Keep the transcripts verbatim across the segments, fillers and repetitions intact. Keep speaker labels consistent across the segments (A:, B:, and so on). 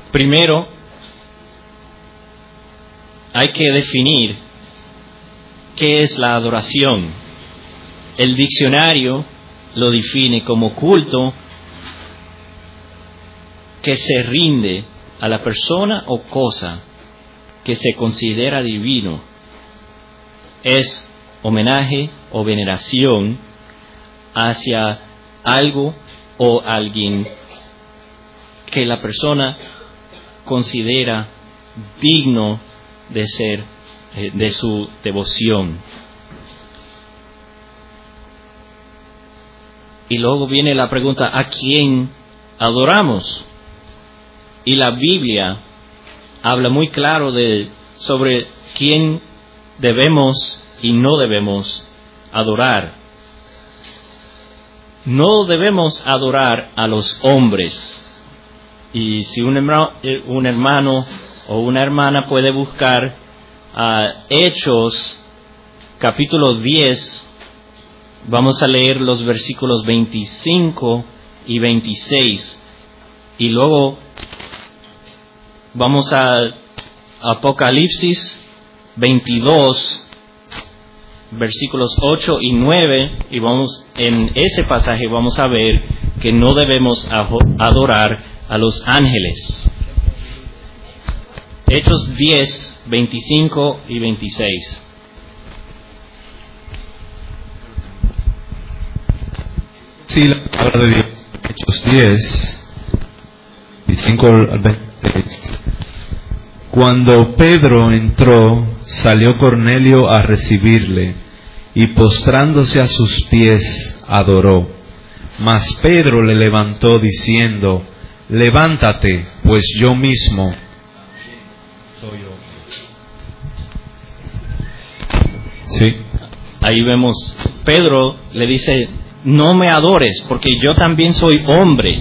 A: Primero, hay que definir qué es la adoración. El diccionario lo define como culto que se rinde a la persona o cosa que se considera divino. Es homenaje o veneración hacia algo o alguien que la persona considera digno de ser, eh, de su devoción. Y luego viene la pregunta, ¿a quién adoramos? Y la Biblia habla muy claro de, sobre quién debemos y no debemos adorar. No debemos adorar a los hombres. Y si un hermano, un hermano o una hermana puede buscar uh, Hechos capítulo diez, vamos a leer los versículos veinticinco y veintiséis. Y luego vamos a Apocalipsis veintidós, versículos ocho y nueve, y vamos en ese pasaje vamos a ver que no debemos adorar a los ángeles. Hechos diez, veinticinco y veintiséis.
B: Sí, la palabra de Dios, Hechos diez, veinticinco al veintiséis. Cuando Pedro entró, salió Cornelio a recibirle, y postrándose a sus pies, adoró. Mas Pedro le levantó diciendo, levántate, pues yo mismo soy yo.
A: Sí. Ahí vemos, Pedro le dice, no me adores, porque yo también soy hombre.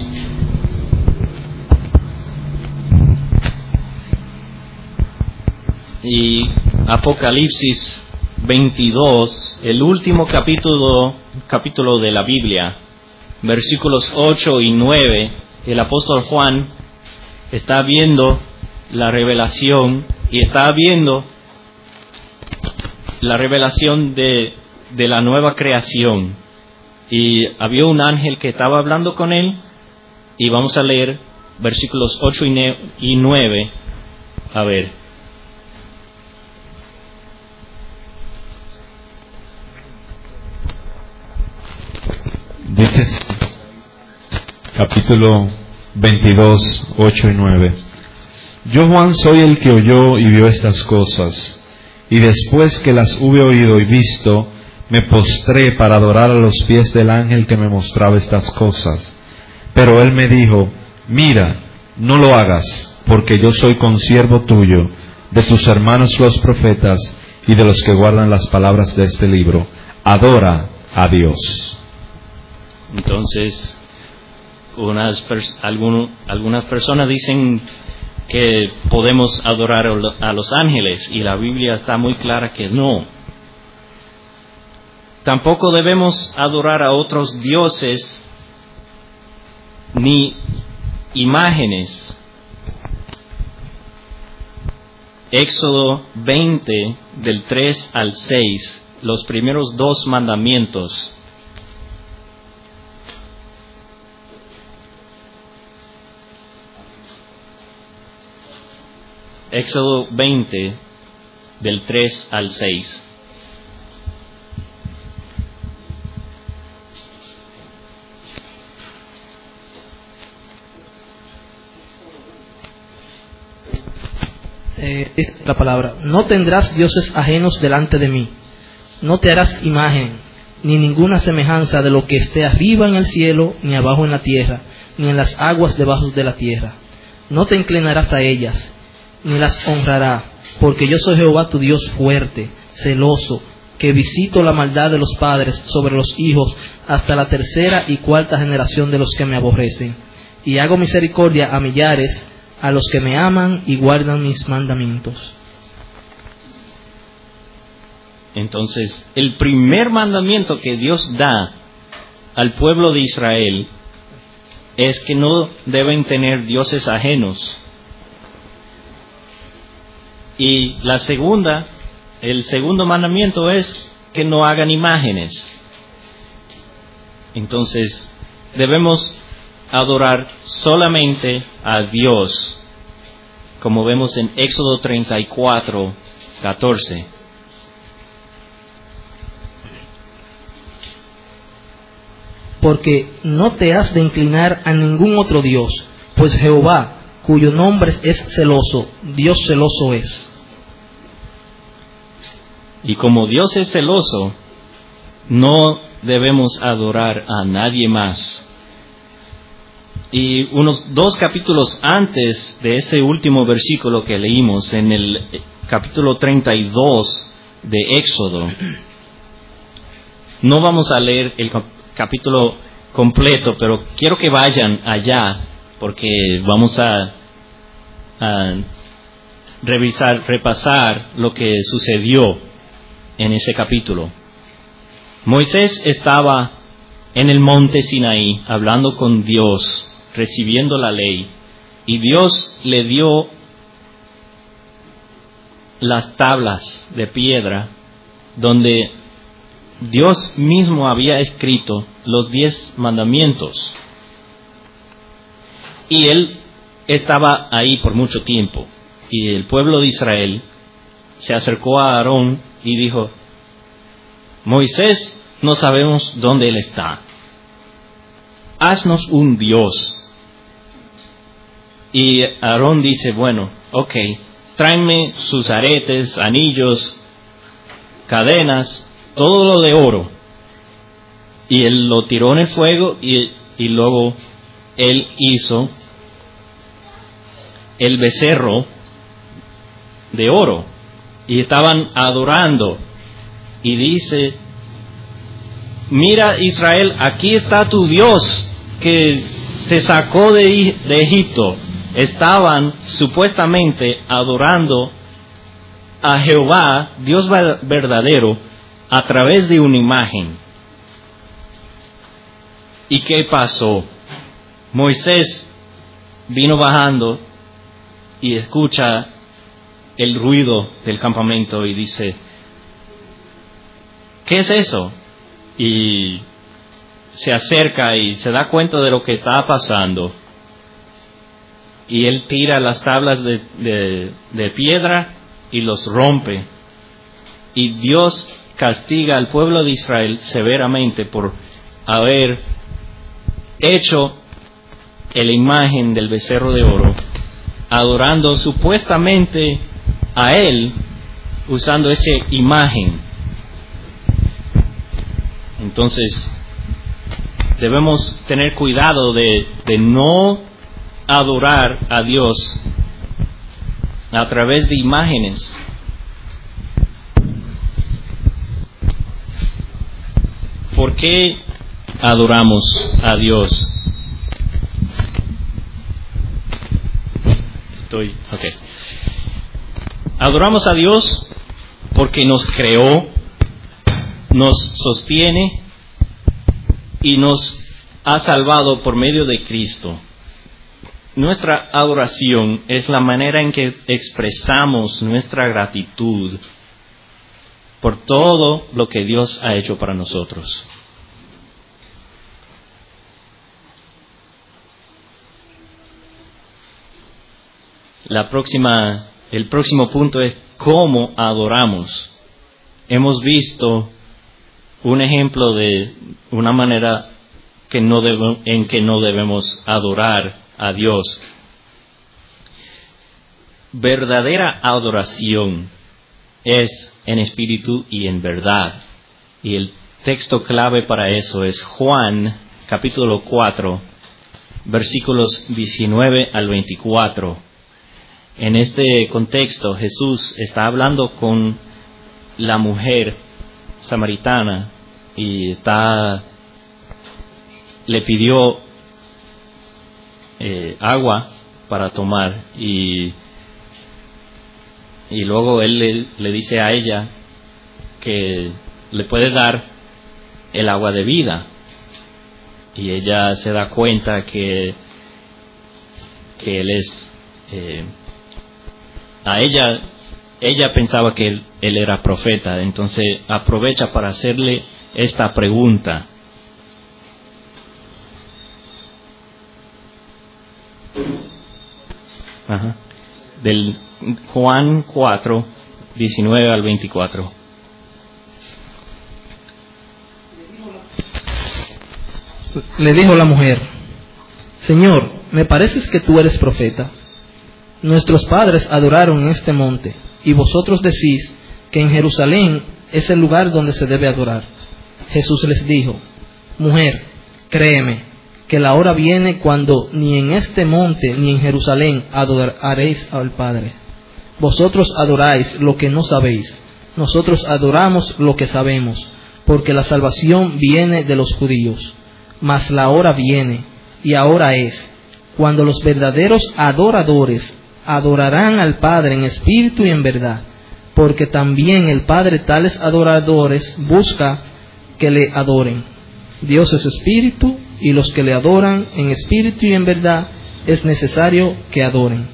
A: Y Apocalipsis veintidós, el último capítulo, capítulo de la Biblia, versículos ocho y nueve, el apóstol Juan está viendo la revelación y está viendo la revelación de, de la nueva creación. Y había un ángel que estaba hablando con él, y vamos a leer versículos ocho y nueve. A ver.
B: Dice capítulo veintidós, ocho y nueve. Yo, Juan, soy el que oyó y vio estas cosas, y después que las hube oído y visto, me postré para adorar a los pies del ángel que me mostraba estas cosas. Pero él me dijo, mira, no lo hagas, porque yo soy consiervo tuyo, de tus hermanos los profetas, y de los que guardan las palabras de este libro. Adora a Dios.
A: Entonces, unas pers- alguno, algunas personas dicen que podemos adorar a los ángeles, y la Biblia está muy clara que no. Tampoco debemos adorar a otros dioses ni imágenes. Éxodo veinte, del tres al seis, los primeros dos mandamientos. Éxodo veinte, del tres al seis.
C: Eh, es la palabra. No tendrás dioses ajenos delante de mí. No te harás imagen, ni ninguna semejanza de lo que esté arriba en el cielo, ni abajo en la tierra, ni en las aguas debajo de la tierra. No te inclinarás a ellas, ni las honrará, porque yo soy Jehová tu Dios fuerte, celoso, que visito la maldad de los padres sobre los hijos hasta la tercera y cuarta generación de los que me aborrecen, y hago misericordia a millares, a los que me aman y guardan mis mandamientos.
A: Entonces, el primer mandamiento que Dios da al pueblo de Israel es que no deben tener dioses ajenos. Y la segunda, el segundo mandamiento es que no hagan imágenes. Entonces, debemos adorar solamente a Dios, como vemos en Éxodo treinta y cuatro, catorce.
C: Porque no te has de inclinar a ningún otro Dios, pues Jehová, cuyo nombre es celoso, Dios celoso es.
A: Y como Dios es celoso, no debemos adorar a nadie más. Y unos dos capítulos antes de ese último versículo que leímos, en el capítulo treinta y dos de Éxodo, no vamos a leer el capítulo completo, pero quiero que vayan allá, porque vamos a, a revisar, repasar lo que sucedió en ese capítulo. Moisés estaba en el monte Sinaí hablando con Dios, recibiendo la ley, y Dios le dio las tablas de piedra donde Dios mismo había escrito los diez mandamientos. Y él estaba ahí por mucho tiempo. Y el pueblo de Israel se acercó a Aarón y dijo: Moisés, no sabemos dónde él está. Haznos un Dios. Y Aarón dice: bueno, ok, tráenme sus aretes, anillos, cadenas, todo lo de oro. Y él lo tiró en el fuego y, y luego él hizo el becerro de oro. Y estaban adorando. Y dice: mira, Israel, aquí está tu Dios que te sacó de, de Egipto. Estaban supuestamente adorando a Jehová, Dios verdadero, a través de una imagen. ¿Y qué pasó? Moisés vino bajando y escucha el ruido del campamento y dice: ¿qué es eso? Y se acerca y se da cuenta de lo que está pasando. Y él tira las tablas de, de, de piedra y los rompe. Y Dios castiga al pueblo de Israel severamente por haber hecho la imagen del becerro de oro, adorando supuestamente a él, usando esa imagen. Entonces, debemos tener cuidado de, de no adorar a Dios a través de imágenes. ¿Por qué adoramos a Dios? Estoy, okay. Adoramos a Dios porque nos creó, nos sostiene y nos ha salvado por medio de Cristo. Nuestra adoración es la manera en que expresamos nuestra gratitud por todo lo que Dios ha hecho para nosotros. La próxima, el próximo punto es cómo adoramos. Hemos visto un ejemplo de una manera que no debe, en que no debemos adorar a Dios. Verdadera adoración es en espíritu y en verdad. Y el texto clave para eso es Juan capítulo cuatro, versículos diecinueve al veinticuatro. En este contexto, Jesús está hablando con la mujer samaritana y está, le pidió eh, agua para tomar y, y luego él le, le dice a ella que le puede dar el agua de vida y ella se da cuenta que, que él es... Eh, a ella ella pensaba que él, él era profeta, entonces aprovecha para hacerle esta pregunta. Ajá. Del Juan cuatro, diecinueve al veinticuatro.
C: Le dijo la mujer: Señor, me pareces que tú eres profeta. Nuestros padres adoraron en este monte, y vosotros decís que en Jerusalén es el lugar donde se debe adorar. Jesús les dijo: Mujer, créeme, que la hora viene cuando ni en este monte ni en Jerusalén adoraréis al Padre. Vosotros adoráis lo que no sabéis, nosotros adoramos lo que sabemos, porque la salvación viene de los judíos. Mas la hora viene, y ahora es, cuando los verdaderos adoradores adorarán al Padre en espíritu y en verdad, porque también el Padre tales adoradores busca que le adoren. Dios es espíritu, y los que le adoran en espíritu y en verdad es necesario que adoren.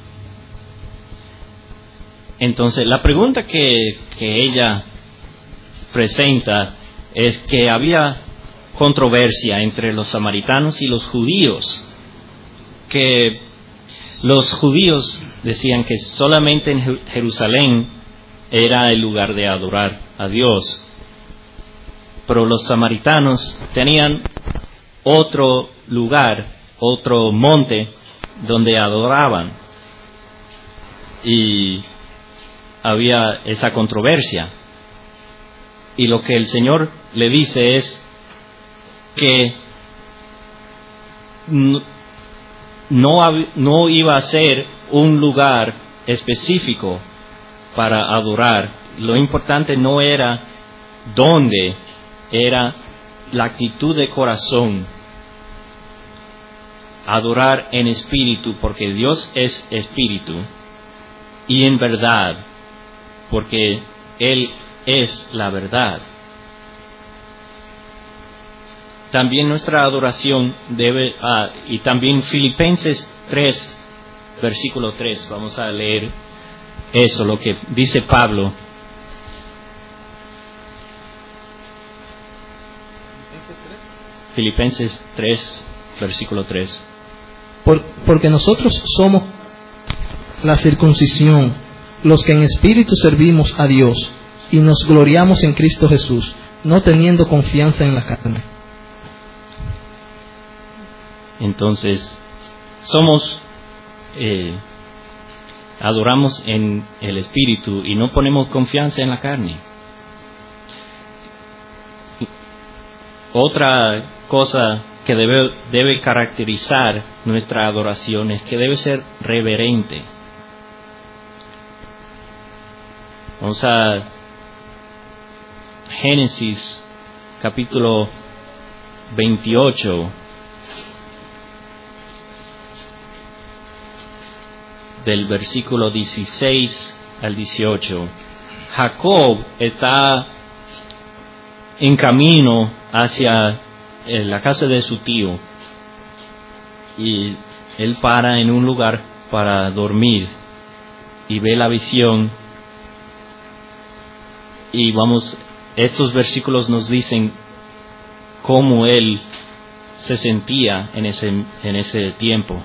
A: Entonces, la pregunta que, que ella presenta es que había controversia entre los samaritanos y los judíos, que los judíos decían que solamente en Jerusalén era el lugar de adorar a Dios, pero los samaritanos tenían otro lugar, otro monte donde adoraban, y había esa controversia. Y lo que el Señor le dice es que no, no iba a ser un lugar específico para adorar. Lo importante no era dónde, era la actitud de corazón. Adorar en espíritu, porque Dios es espíritu, y en verdad, porque Él es la verdad. También nuestra adoración debe, ah, y también Filipenses tres, versículo tres, vamos a leer eso, lo que dice Pablo. Filipenses tres, versículo tres.
C: Por, porque nosotros somos la circuncisión, los que en espíritu servimos a Dios, y nos gloriamos en Cristo Jesús, no teniendo confianza en la carne.
A: Entonces, somos, eh, adoramos en el Espíritu y no ponemos confianza en la carne. Otra cosa que debe, debe caracterizar nuestra adoración es que debe ser reverente. Vamos a Génesis capítulo veintiocho. Del versículo dieciséis al dieciocho. Jacob está en camino hacia la casa de su tío, y él para en un lugar para dormir y ve la visión, y vamos, estos versículos nos dicen cómo él se sentía en ese, en ese tiempo.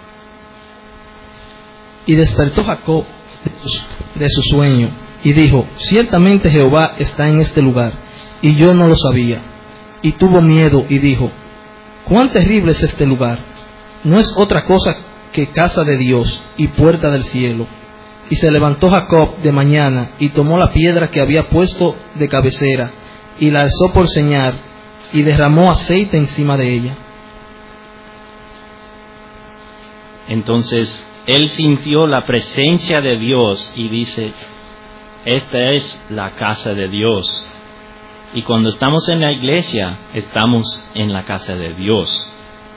C: Y despertó Jacob de su sueño, y dijo: ciertamente Jehová está en este lugar, y yo no lo sabía. Y tuvo miedo, y dijo: cuán terrible es este lugar. No es otra cosa que casa de Dios, y puerta del cielo. Y se levantó Jacob de mañana, y tomó la piedra que había puesto de cabecera, y la alzó por señal, y derramó aceite encima de ella.
A: Entonces él sintió la presencia de Dios y dice: esta es la casa de Dios. Y cuando estamos en la iglesia, estamos en la casa de Dios.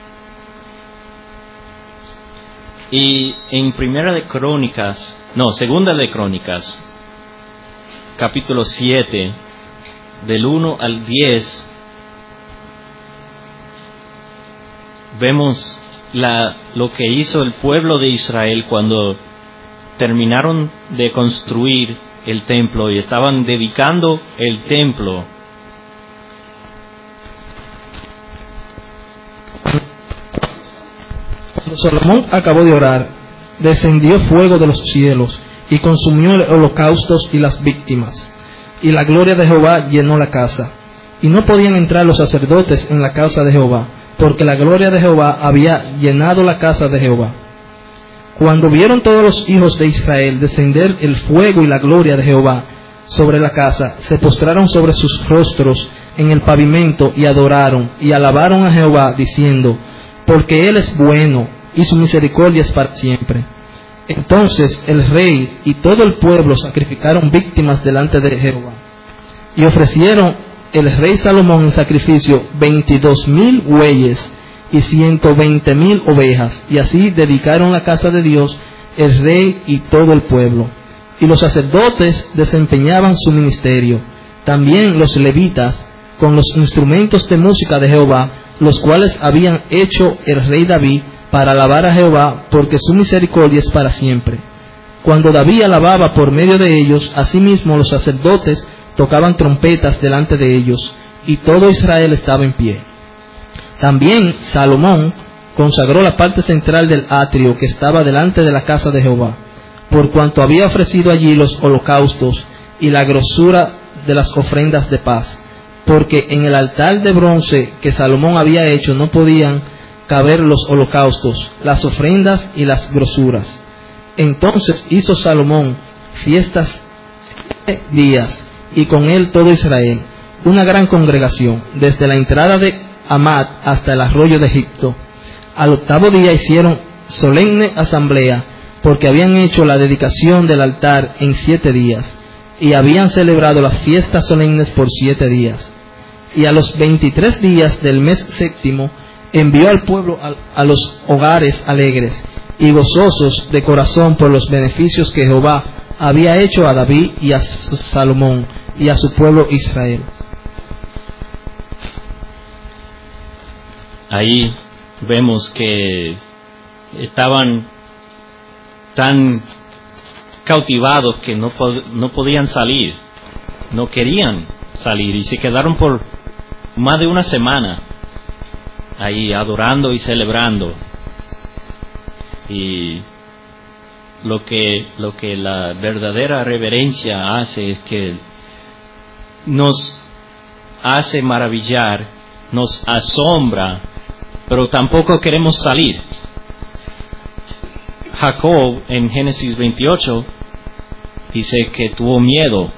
A: Y en Primera de Crónicas, no, Segunda de Crónicas, capítulo siete, del uno al diez, vemos La, lo que hizo el pueblo de Israel cuando terminaron de construir el templo y estaban dedicando el templo.
C: Cuando Salomón acabó de orar, descendió fuego de los cielos y consumió los holocaustos y las víctimas, y la gloria de Jehová llenó la casa. Y no podían entrar los sacerdotes en la casa de Jehová, porque la gloria de Jehová había llenado la casa de Jehová. Cuando vieron todos los hijos de Israel descender el fuego y la gloria de Jehová sobre la casa, se postraron sobre sus rostros en el pavimento y adoraron y alabaron a Jehová, diciendo: porque Él es bueno y su misericordia es para siempre. Entonces el rey y todo el pueblo sacrificaron víctimas delante de Jehová, y ofrecieron el rey Salomón en sacrificio veintidós mil bueyes y ciento veinte mil ovejas, y así dedicaron la casa de Dios el rey y todo el pueblo. Y los sacerdotes desempeñaban su ministerio, también los levitas, con los instrumentos de música de Jehová, los cuales habían hecho el rey David para alabar a Jehová, porque su misericordia es para siempre. Cuando David alababa por medio de ellos, asimismo los sacerdotes tocaban trompetas delante de ellos, y todo Israel estaba en pie. También Salomón consagró la parte central del atrio que estaba delante de la casa de Jehová, por cuanto había ofrecido allí los holocaustos y la grosura de las ofrendas de paz, porque en el altar de bronce que Salomón había hecho no podían caber los holocaustos, las ofrendas y las grosuras. Entonces hizo Salomón fiestas siete días, y con él todo Israel, una gran congregación, desde la entrada de Amad hasta el arroyo de Egipto. Al octavo día hicieron solemne asamblea, porque habían hecho la dedicación del altar en siete días, y habían celebrado las fiestas solemnes por siete días. Y a los veintitrés días del mes séptimo envió al pueblo a, a los hogares alegres y gozosos de corazón por los beneficios que Jehová había hecho a David y a Salomón y a su pueblo Israel.
A: Ahí vemos que estaban tan cautivados que no, pod- no podían salir, no querían salir, y se quedaron por más de una semana ahí adorando y celebrando. Y lo que, lo que la verdadera reverencia hace es que nos hace maravillar, nos asombra, pero tampoco queremos salir. Jacob en Génesis veintiocho dice que tuvo miedo,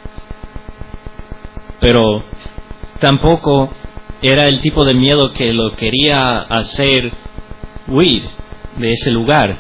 A: pero tampoco era el tipo de miedo que lo quería hacer huir de ese lugar.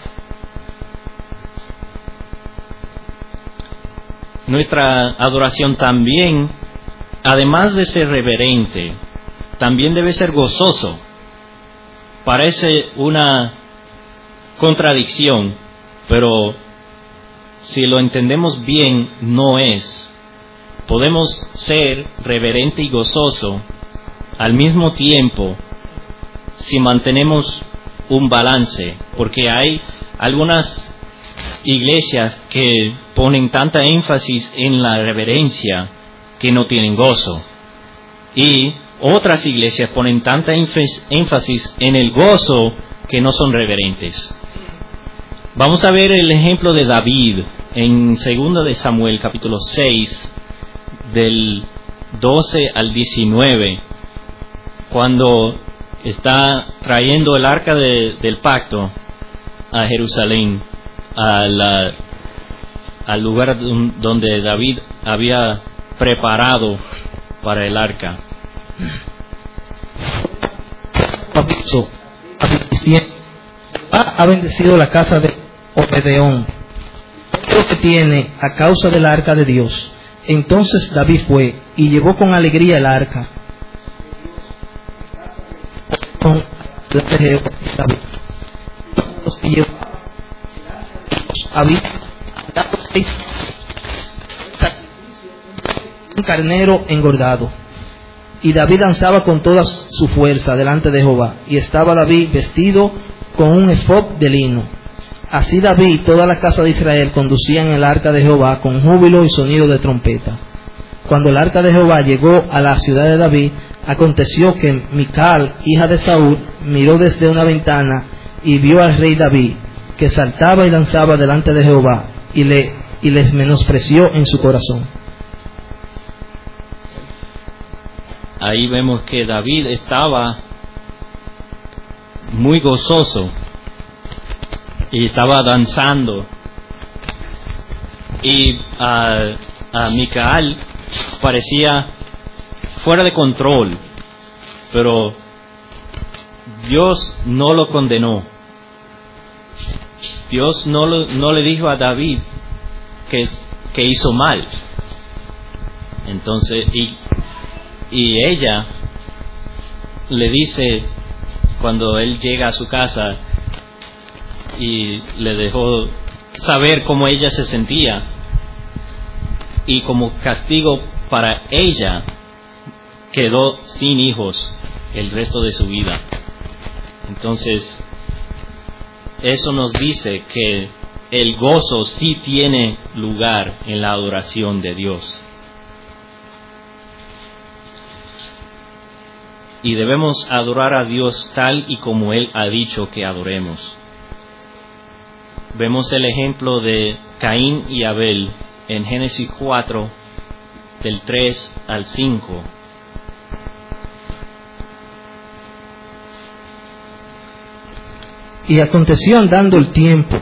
A: Nuestra adoración también, además de ser reverente, también debe ser gozoso. Parece una contradicción, pero si lo entendemos bien, no es. Podemos ser reverente y gozoso al mismo tiempo si mantenemos un balance, porque hay algunas iglesias que ponen tanta énfasis en la reverencia que no tienen gozo, y otras iglesias ponen tanta énfasis en el gozo que no son reverentes. Vamos a ver el ejemplo de David en Segunda de Samuel capítulo seis del doce al diecinueve, cuando está trayendo el arca de, del pacto a Jerusalén, a la, al lugar donde David había preparado para el arca.
C: Ha bendecido la casa de Obedeón, todo lo que tiene a causa del arca de Dios. Entonces David fue y llevó con alegría el arca con David. Y llevó había un carnero engordado, y David danzaba con toda su fuerza delante de Jehová, y estaba David vestido con un efod de lino. Así David y toda la casa de Israel conducían el arca de Jehová con júbilo y sonido de trompeta. Cuando el arca de Jehová llegó a la ciudad de David, aconteció que Mical, hija de Saúl, miró desde una ventana y vio al rey David, que saltaba y danzaba delante de Jehová, y, le, y les menospreció en su corazón.
A: Ahí vemos que David estaba muy gozoso y estaba danzando, y a, a Micaal parecía fuera de control, pero Dios no lo condenó. Dios no, lo, no le dijo a David que, que hizo mal. Entonces, y, y ella le dice, cuando él llega a su casa y le dejó saber cómo ella se sentía, y como castigo para ella quedó sin hijos el resto de su vida. Entonces, eso nos dice que el gozo sí tiene lugar en la adoración de Dios. Y debemos adorar a Dios tal y como Él ha dicho que adoremos. Vemos el ejemplo de Caín y Abel en Génesis cuatro, del tres al cinco.
C: Y aconteció andando el tiempo,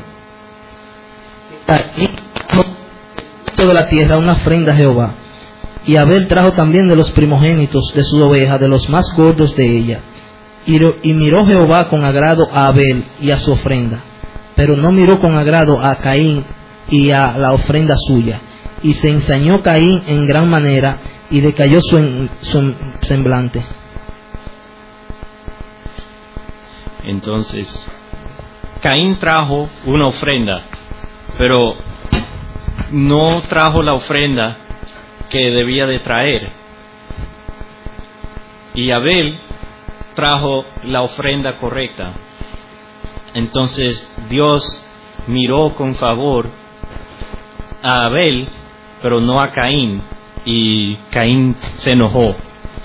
C: Caín trajo de la tierra una ofrenda a Jehová, y Abel trajo también de los primogénitos de su oveja, de los más gordos de ella. Y, y miró Jehová con agrado a Abel y a su ofrenda, pero no miró con agrado a Caín y a la ofrenda suya. Y se ensañó Caín en gran manera, y decayó su, en, su semblante.
A: Entonces, Caín trajo una ofrenda, pero no trajo la ofrenda que debía de traer. Y Abel trajo la ofrenda correcta. Entonces Dios miró con favor a Abel, pero no a Caín, y Caín se enojó.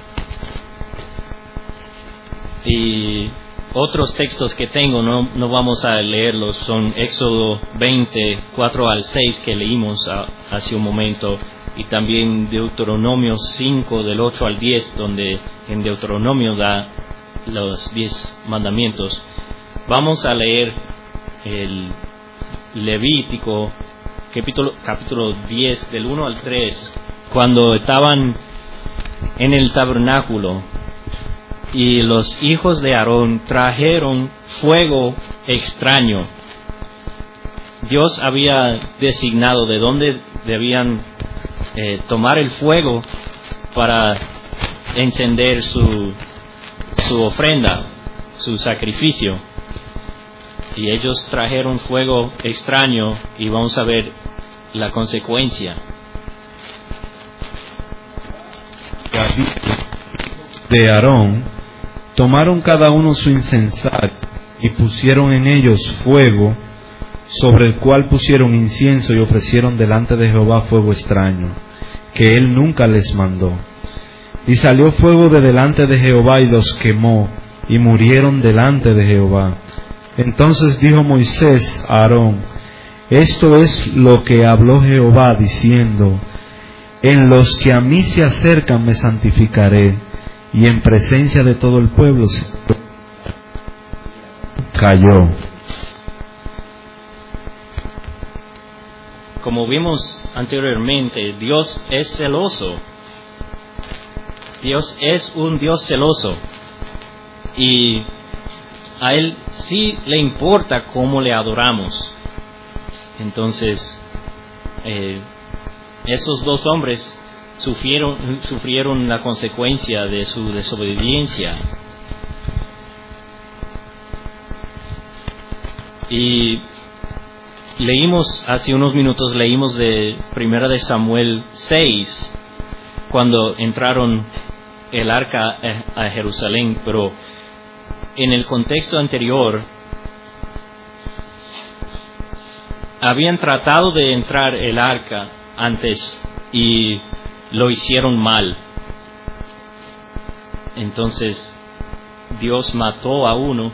A: Y otros textos que tengo, no, no vamos a leerlos, son Éxodo veinte, cuatro al seis, que leímos a, hace un momento, y también Deuteronomio cinco, del ocho al diez, donde en Deuteronomio da los diez mandamientos. Vamos a leer el Levítico, capítulo, capítulo diez, del uno al tres, cuando estaban en el tabernáculo. Y los hijos de Aarón trajeron fuego extraño. Dios había designado de dónde debían eh, tomar el fuego para encender su, su ofrenda, su sacrificio. Y ellos trajeron fuego extraño, y vamos a ver la consecuencia.
B: De Aarón tomaron cada uno su incensario y pusieron en ellos fuego, sobre el cual pusieron incienso y ofrecieron delante de Jehová fuego extraño, que él nunca les mandó. Y salió fuego de delante de Jehová y los quemó, y murieron delante de Jehová. Entonces dijo Moisés a Aarón: esto es lo que habló Jehová diciendo: en los que a mí se acercan me santificaré. Y en presencia de todo el pueblo se cayó.
A: Como vimos anteriormente, Dios es celoso. Dios es un Dios celoso. Y a Él sí le importa cómo le adoramos. Entonces, eh, esos dos hombres Sufrieron, sufrieron la consecuencia de su desobediencia. Y leímos, hace unos minutos leímos de Primera de Samuel seis, cuando entraron el arca a Jerusalén, pero en el contexto anterior, habían tratado de entrar el arca antes y lo hicieron mal. Entonces Dios mató a uno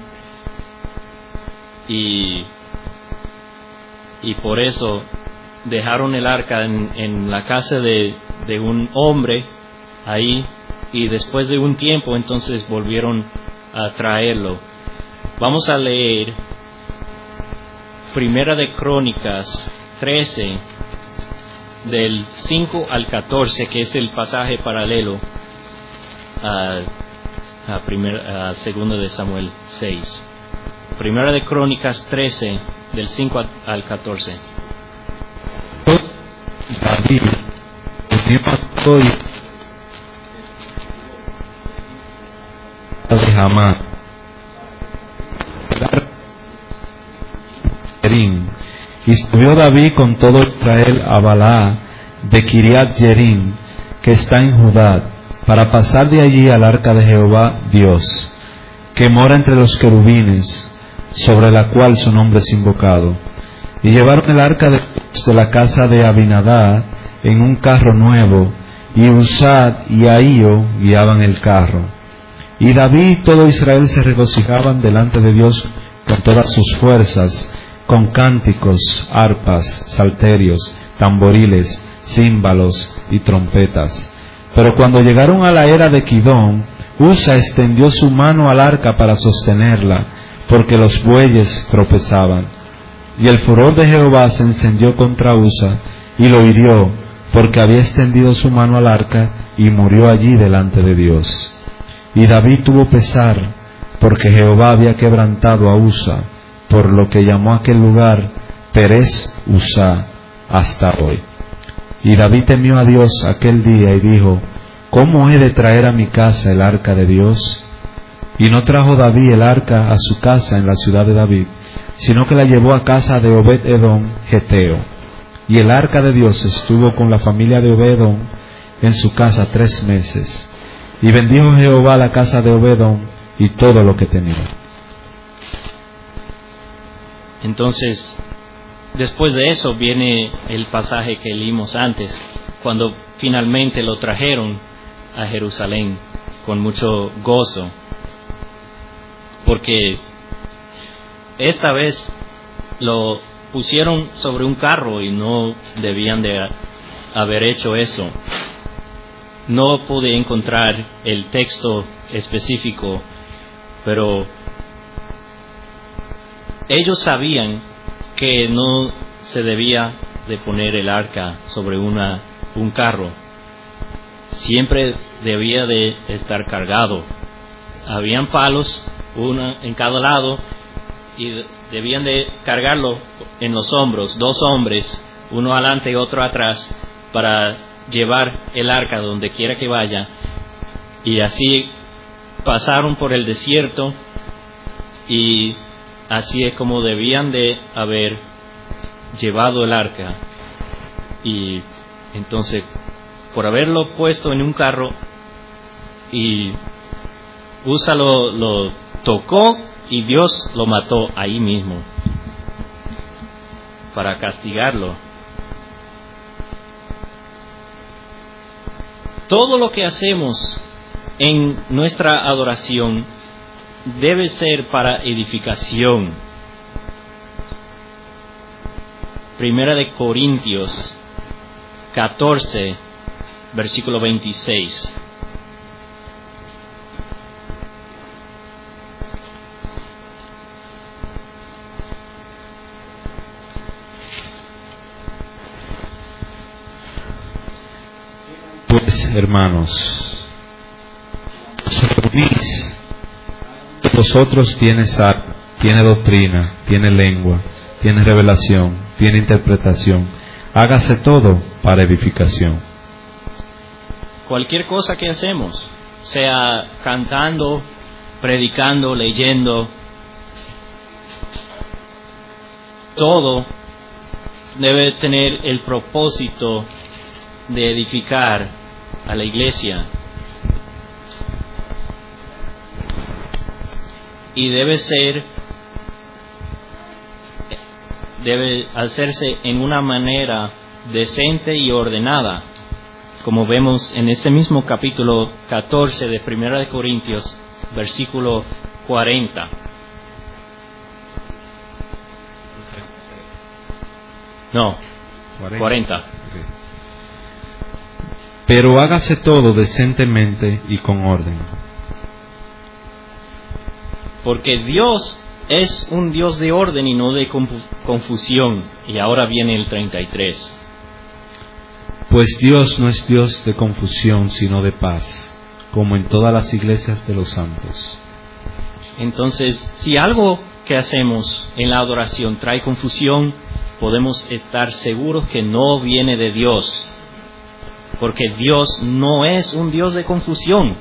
A: y, y por eso dejaron el arca en, en la casa de, de un hombre ahí, y después de un tiempo entonces volvieron a traerlo. Vamos a leer Primera de Crónicas trece del cinco al catorce, que es el pasaje paralelo a, a, primer, a segundo de Samuel seis. Primera de Crónicas trece del cinco al catorce.
B: David unió a todo de Jamá y subió David con todo Israel a Balá de Kiriat Jearim, que está en Judá, para pasar de allí al arca de Jehová Dios, que mora entre los querubines, sobre la cual su nombre es invocado. Y llevaron el arca de, de la casa de Abinadab en un carro nuevo, y Uzad y Ahío guiaban el carro. Y David y todo Israel se regocijaban delante de Dios con todas sus fuerzas, con cánticos, arpas, salterios, tamboriles, címbalos y trompetas. Pero cuando llegaron a la era de Kidón, Uza extendió su mano al arca para sostenerla, porque los bueyes tropezaban. Y el furor de Jehová se encendió contra Uza, y lo hirió, porque había extendido su mano al arca, y murió allí delante de Dios. Y David tuvo pesar, porque Jehová había quebrantado a Uza, por lo que llamó a aquel lugar Perez Uzá hasta hoy. Y David temió a Dios aquel día y dijo: ¿cómo he de traer a mi casa el arca de Dios? Y no trajo David el arca a su casa en la ciudad de David, sino que la llevó a casa de Obed-edom Geteo. Y el arca de Dios estuvo con la familia de Obed-edom en su casa tres meses. Y bendijo Jehová la casa de Obed-edom y todo lo que tenía.
A: Entonces, después de eso viene el pasaje que leímos antes, cuando finalmente lo trajeron a Jerusalén con mucho gozo, porque esta vez lo pusieron sobre un carro y no debían de haber hecho eso. No pude encontrar el texto específico, pero ellos sabían que no se debía de poner el arca sobre una, un carro. Siempre debía de estar cargado. Habían palos, uno en cada lado, y debían de cargarlo en los hombros, dos hombres, uno adelante y otro atrás, para llevar el arca donde quiera que vaya. Y así pasaron por el desierto, y así es como debían de haber llevado el arca. Y entonces, por haberlo puesto en un carro, y Uza lo, lo tocó y Dios lo mató ahí mismo para castigarlo. Todo lo que hacemos en nuestra adoración debe ser para edificación. Primera de Corintios catorce, versículo veintiséis.
B: Pues, hermanos, vosotros tienes arte, tiene doctrina, tiene lengua, tiene revelación, tiene interpretación. Hágase todo para edificación.
A: Cualquier cosa que hacemos, sea cantando, predicando, leyendo, todo debe tener el propósito de edificar a la iglesia. Y debe ser debe hacerse en una manera decente y ordenada, como vemos en ese mismo capítulo catorce de Primera de Corintios, versículo cuarenta. No, cuarenta.
B: Okay. Pero hágase todo decentemente y con orden.
A: Porque Dios es un Dios de orden y no de confusión. Y ahora viene el treinta y tres.
B: Pues Dios no es Dios de confusión, sino de paz, como en todas las iglesias de los santos.
A: Entonces, si algo que hacemos en la adoración trae confusión, podemos estar seguros que no viene de Dios, porque Dios no es un Dios de confusión.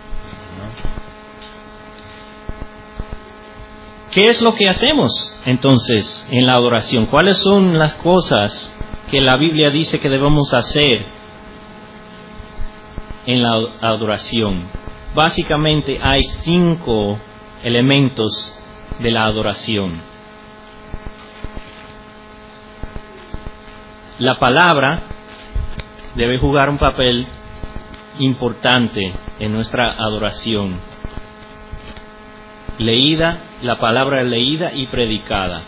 A: ¿Qué es lo que hacemos entonces en la adoración? ¿Cuáles son las cosas que la Biblia dice que debemos hacer en la adoración? Básicamente hay cinco elementos de la adoración. La palabra debe jugar un papel importante en nuestra adoración. Leída, la palabra leída y predicada.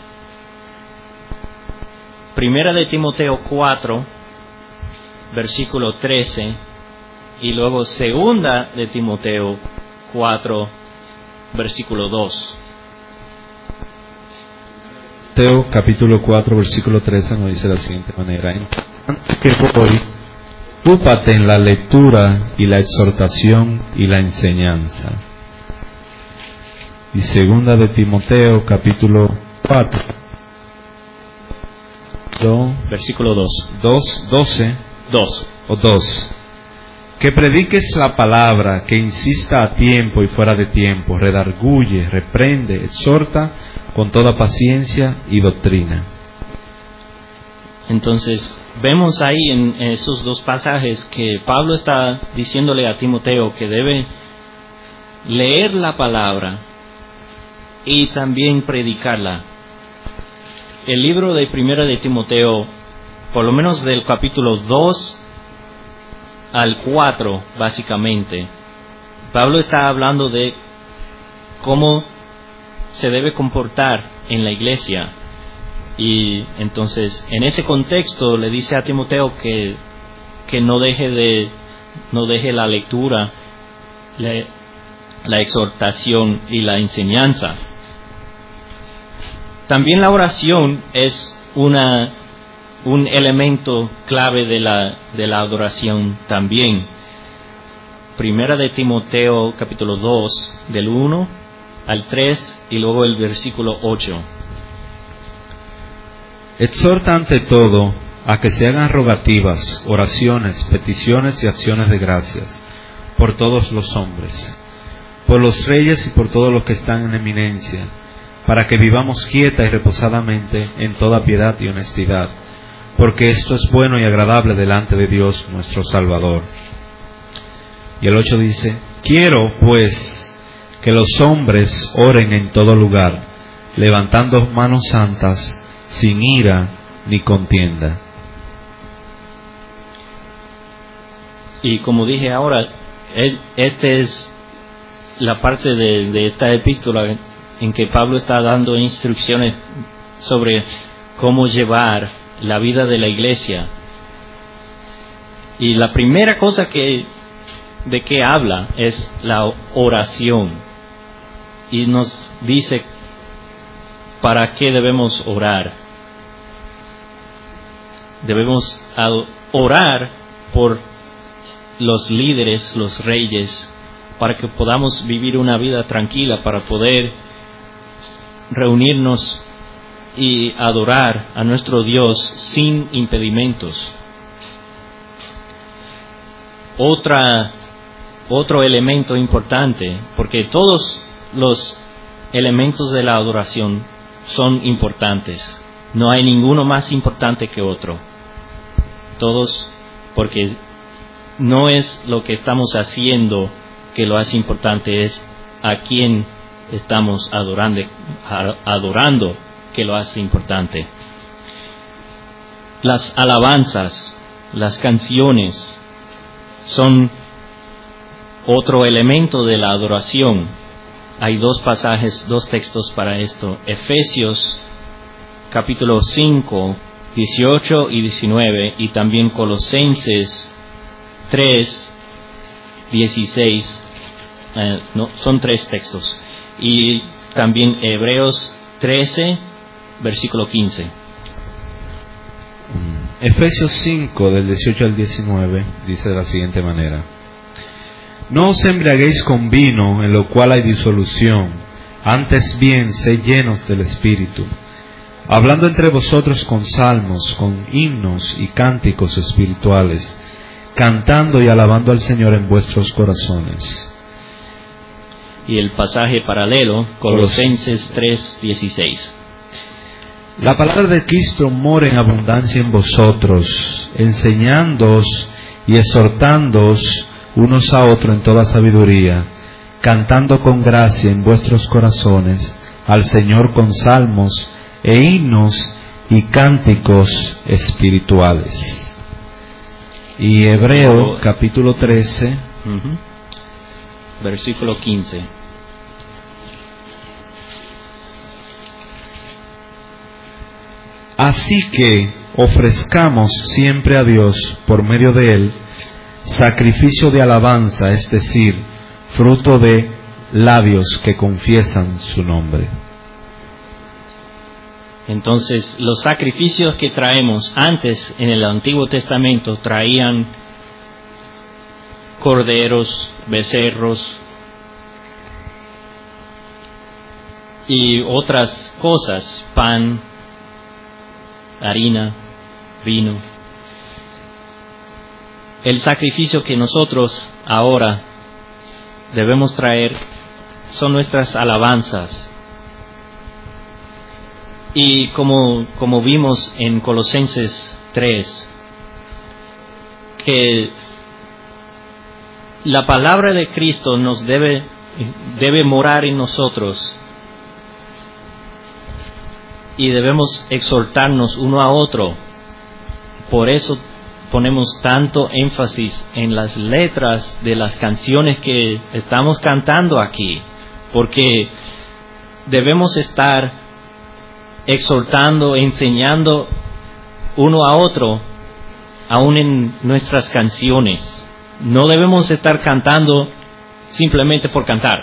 A: Primera de Timoteo cuatro, versículo trece, y luego segunda de Timoteo cuatro, versículo dos.
B: Timoteo capítulo cuatro, versículo trece nos dice de la siguiente manera: que voy, ocúpate en la lectura y la exhortación y la enseñanza. Y segunda de Timoteo capítulo cuatro,
A: versículo dos.
B: dos, doce,
A: dos.
B: o dos. Que prediques la palabra, que insista a tiempo y fuera de tiempo, redarguye, reprende, exhorta con toda paciencia y doctrina.
A: Entonces, vemos ahí en esos dos pasajes que Pablo está diciéndole a Timoteo que debe leer la palabra y también predicarla. El libro de Primera de Timoteo, por lo menos del capítulo dos al cuatro, básicamente, Pablo está hablando de cómo se debe comportar en la iglesia. Y entonces, en ese contexto, le dice a Timoteo que, que no deje de no deje la lectura, la, la exhortación y la enseñanza. También la oración es una un elemento clave de la de la adoración también. Primera de Timoteo capítulo dos, del uno al tres, y luego el versículo ocho.
B: Exhorta ante todo a que se hagan rogativas, oraciones, peticiones y acciones de gracias por todos los hombres, por los reyes y por todos los que están en eminencia, para que vivamos quieta y reposadamente en toda piedad y honestidad, porque esto es bueno y agradable delante de Dios nuestro Salvador. Y el ocho dice: quiero pues que los hombres oren en todo lugar, levantando manos santas, sin ira ni contienda.
A: Y como dije ahora, esta es la parte de, de esta epístola en que Pablo está dando instrucciones sobre cómo llevar la vida de la iglesia. Y la primera cosa que de que habla es la oración. Y nos dice para qué debemos orar. Debemos orar por los líderes, los reyes, para que podamos vivir una vida tranquila, para poder reunirnos y adorar a nuestro Dios sin impedimentos. Otra, otro elemento importante, porque todos los elementos de la adoración son importantes. No hay ninguno más importante que otro. Todos, porque no es lo que estamos haciendo que lo hace importante, es a quién estamos adorando, adorando que lo hace importante. las alabanzas, las canciones, son otro elemento de la adoración. Hay dos pasajes, dos textos para esto. Efesios capítulo cinco, dieciocho y diecinueve, y también Colosenses tres, dieciséis. Eh, no, son tres textos. Y también Hebreos trece, versículo quince.
B: Efesios cinco, del dieciocho al diecinueve, dice de la siguiente manera: No os embriaguéis con vino, en lo cual hay disolución, antes bien sed llenos del Espíritu, hablando entre vosotros con salmos, con himnos y cánticos espirituales, cantando y alabando al Señor en vuestros corazones.
A: Y el pasaje paralelo, Colosenses tres, dieciséis.
B: La palabra de Cristo mora en abundancia en vosotros, enseñándoos y exhortándoos unos a otros en toda sabiduría, cantando con gracia en vuestros corazones al Señor con salmos e himnos y cánticos espirituales. Y Hebreo capítulo trece,
A: uh-huh. versículo quince.
B: Así que ofrezcamos siempre a Dios por medio de Él sacrificio de alabanza, es decir, fruto de labios que confiesan su nombre.
A: Entonces, los sacrificios que traemos antes en el Antiguo Testamento traían corderos, becerros y otras cosas, pan, harina, vino. El sacrificio que nosotros ahora debemos traer son nuestras alabanzas. Y como, como vimos en Colosenses tres, que la palabra de Cristo nos debe, debe morar en nosotros, y debemos exhortarnos uno a otro. Por eso ponemos tanto énfasis en las letras de las canciones que estamos cantando aquí, porque debemos estar exhortando, enseñando uno a otro, aún en nuestras canciones. No debemos estar cantando simplemente por cantar,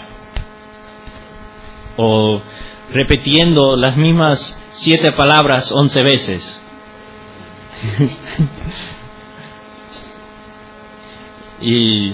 A: o repitiendo las mismas siete palabras once veces. Y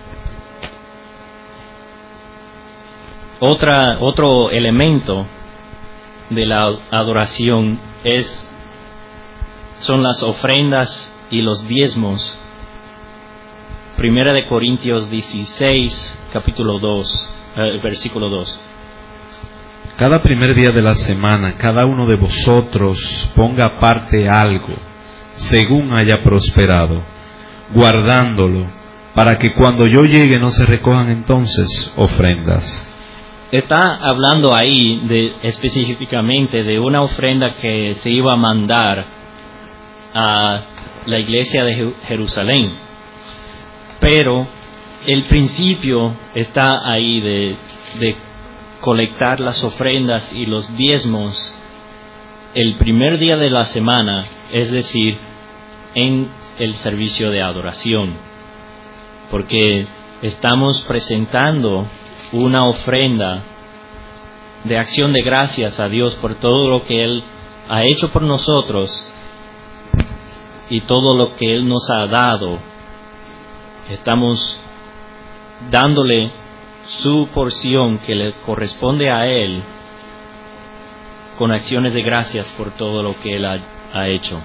A: otra, otro elemento de la adoración es, son las ofrendas y los diezmos. Primera de Corintios dieciséis, capítulo dos, eh, versículo dos.
B: Cada primer día de la semana, cada uno de vosotros ponga aparte algo, según haya prosperado, guardándolo, para que cuando yo llegue no se recojan entonces ofrendas.
A: Está hablando ahí de, específicamente de una ofrenda que se iba a mandar a la iglesia de Jerusalén. Pero el principio está ahí de, de colectar las ofrendas y los diezmos el primer día de la semana, es decir, en el servicio de adoración, porque estamos presentando una ofrenda de acción de gracias a Dios por todo lo que Él ha hecho por nosotros y todo lo que Él nos ha dado. Estamos dándole su porción que le corresponde a Él con acciones de gracias por todo lo que Él ha, ha hecho.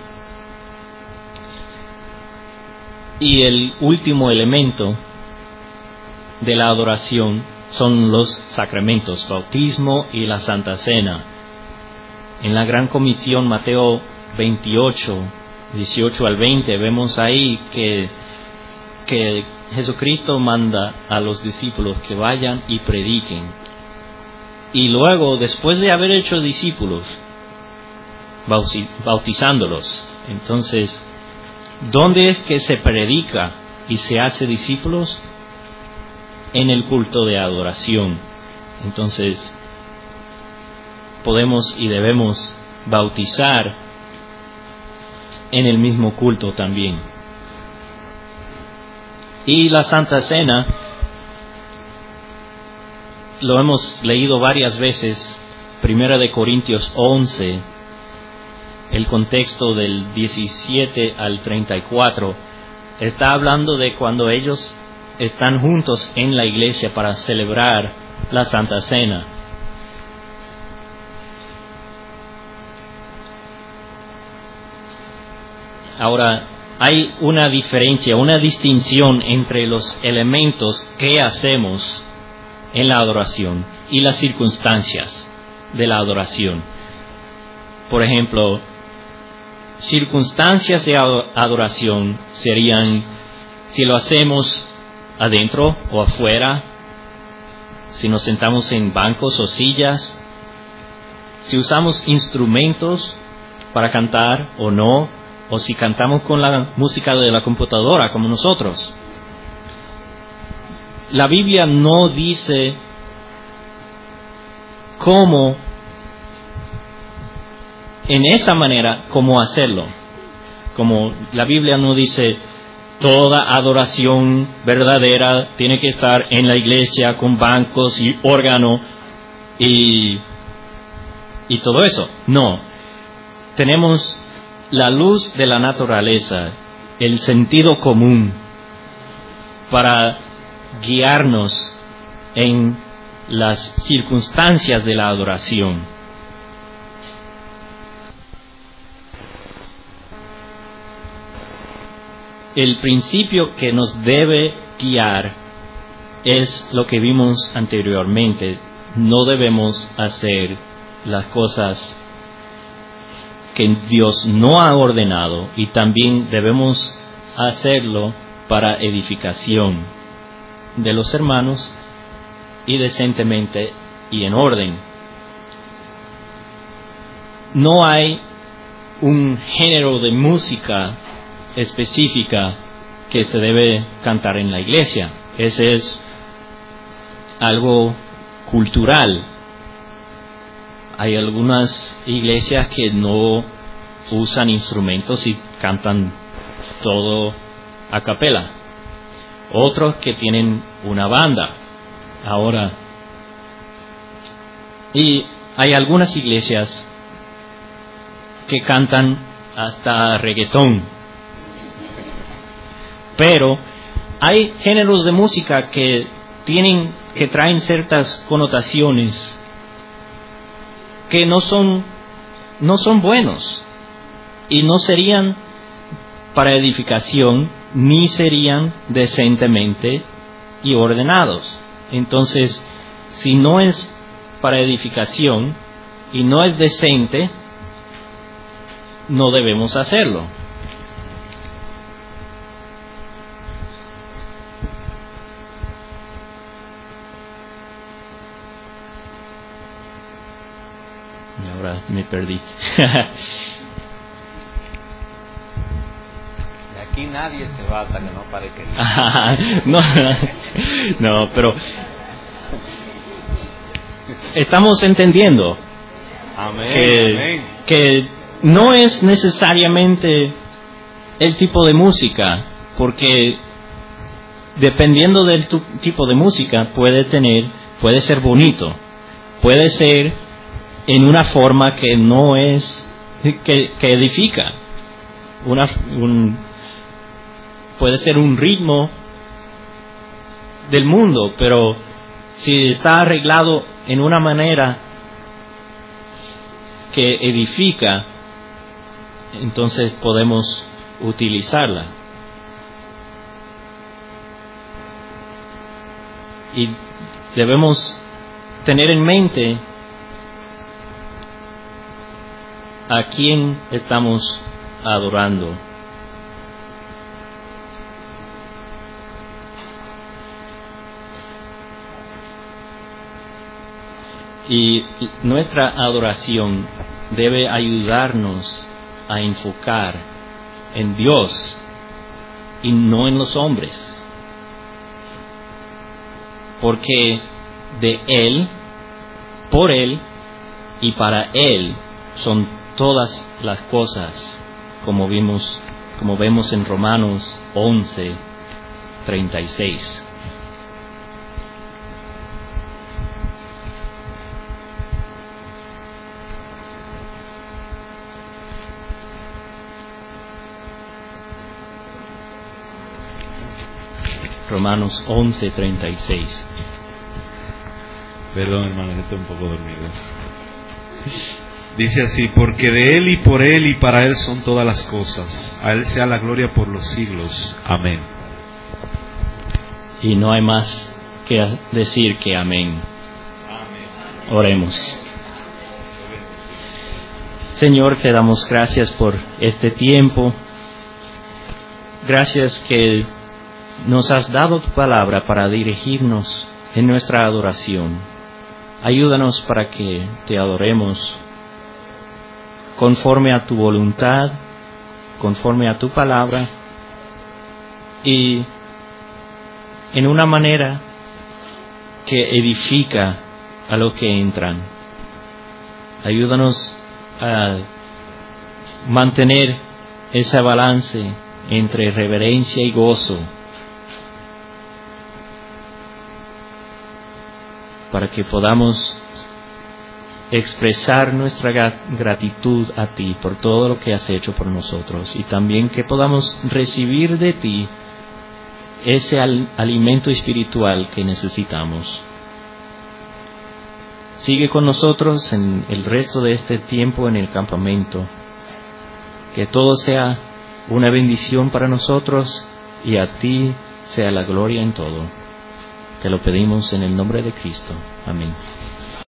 A: Y el último elemento de la adoración son los sacramentos, bautismo y la Santa Cena. En la Gran Comisión, Mateo veintiocho, dieciocho al veinte, vemos ahí que, que Jesucristo manda a los discípulos que vayan y prediquen. Y luego, después de haber hecho discípulos, bautizándolos, Entonces, ¿dónde es que se predica y se hace discípulos? En el culto de adoración. Entonces, podemos y debemos bautizar en el mismo culto también. Y la Santa Cena, lo hemos leído varias veces, Primera de Corintios once, el contexto del diecisiete al treinta y cuatro, está hablando de cuando ellos están juntos en la iglesia para celebrar la Santa Cena. Ahora, hay una diferencia, una distinción entre los elementos que hacemos en la adoración y las circunstancias de la adoración. Por ejemplo, circunstancias de adoración serían si lo hacemos adentro o afuera, si nos sentamos en bancos o sillas, si usamos instrumentos para cantar o no, o si cantamos con la música de la computadora como nosotros. La Biblia no dice cómo, en esa manera, cómo hacerlo. Como la Biblia no dice toda adoración verdadera tiene que estar en la iglesia con bancos y órgano y, y todo eso. No. Tenemos la luz de la naturaleza, el sentido común, para guiarnos en las circunstancias de la adoración. El principio que nos debe guiar es lo que vimos anteriormente. No debemos hacer las cosas que Dios no ha ordenado, y también debemos hacerlo para edificación de los hermanos y decentemente y en orden. No hay un género de música específica que se debe cantar en la iglesia. Ese es algo cultural. Hay algunas iglesias que no usan instrumentos y cantan todo a capela. Otros que tienen una banda. Ahora, y hay algunas iglesias que cantan hasta reggaetón. Pero hay géneros de música que tienen, que traen ciertas connotaciones que no son, no son buenos y no serían para edificación ni serían decentemente y ordenados. Entonces, si no es para edificación y no es decente, no debemos hacerlo. Y ahora me perdí.
D: Aquí nadie se va hasta que no pare que
A: no, no, pero estamos entendiendo
D: amén,
A: que,
D: amén.
A: que no es necesariamente el tipo de música, porque dependiendo del tu, tipo de música puede tener, puede ser bonito, puede ser en una forma que no es que, que edifica, una un puede ser un ritmo del mundo, pero si está arreglado en una manera que edifica, entonces podemos utilizarla. Y debemos tener en mente a quién estamos adorando. Y nuestra adoración debe ayudarnos a enfocar en Dios y no en los hombres, porque de Él, por Él y para Él son todas las cosas, como vimos, como vemos en Romanos once, treinta y seis. Romanos once, treinta y seis.
B: Perdón, hermano, que estoy un poco dormido. Dice así: porque de Él y por Él y para Él son todas las cosas. A Él sea la gloria por los siglos. Amén.
A: Y no hay más que decir que amén.
B: Amén.
A: Oremos. Señor, te damos gracias por este tiempo. Gracias que nos has dado tu palabra para dirigirnos en nuestra adoración. Ayúdanos para que te adoremos conforme a tu voluntad, conforme a tu palabra y en una manera que edifica a los que entran. Ayúdanos a mantener ese balance entre reverencia y gozo, para que podamos expresar nuestra gratitud a ti por todo lo que has hecho por nosotros, y también que podamos recibir de ti ese al- alimento espiritual que necesitamos. Sigue con nosotros en el resto de este tiempo en el campamento. Que todo sea una bendición para nosotros y a ti sea la gloria en todo. Te lo pedimos en el nombre de Cristo. Amén.